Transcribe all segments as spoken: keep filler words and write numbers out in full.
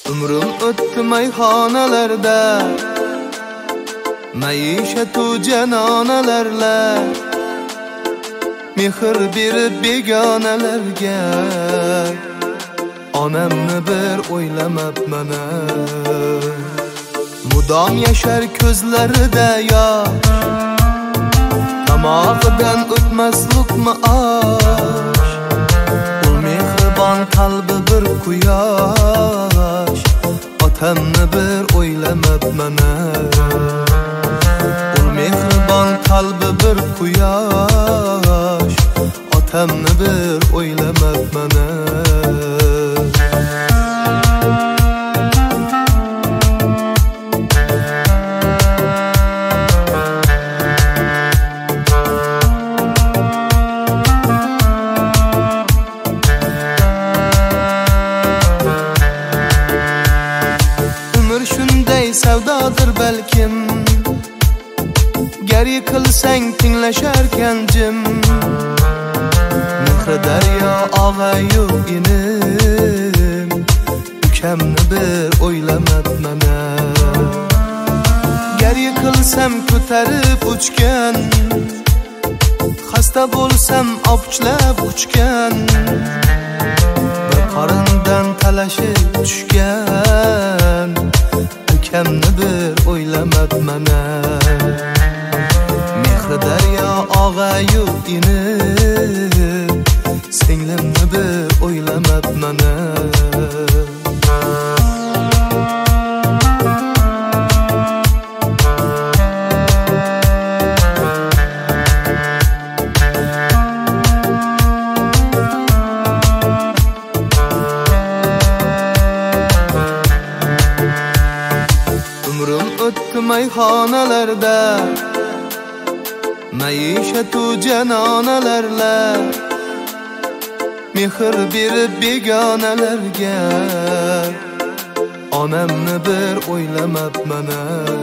Umrim o'tdi mayxonalarda, maishatu janonalarla, mehr berib begonalarga. Onamni bir o'ylamabman. Mudom yashar ko'zlarida yosh, tomog'idan o'tmas luqma osh. U mehribon qalbi bir quyosh, otamni bir o'ylamabman. U mehribon qalbi bir quyosh, otamni bir o'ylamabman. Savdodir balkim, gar yiqilsang tinglasharkan jim. Mehri daryo og'ayu inim, ukamni bir o'ylamabman. Gar yiqilsam ko'tarib uchgan, xasta bo'lsam opuchlab uchgan, bir qorindan talashib tushgan, ukamni bir o'ylamabman. Mehri daryo og'ayu inim, singlimni bir o'ylamabman. O'tdi mayxonalarda, maishatu janonalarla, mehr berib begonalarga. Onamni bir o'ylamabman.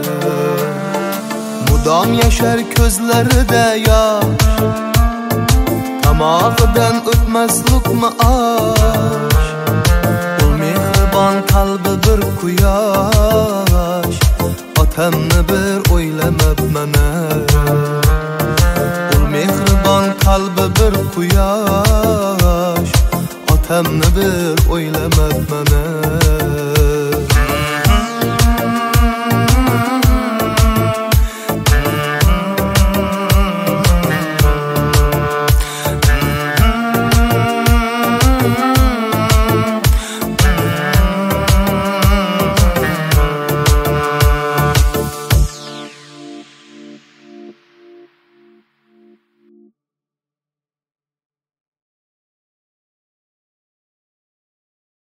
Mudom yashar ko'zlarida yosh, tomog'idan o'tmas luqma osh. U mehribon qalbi bir quyosh, otamni bir o'ylamabman. U mehribon qalbi bir quyosh, otamni bir o'ylamabman.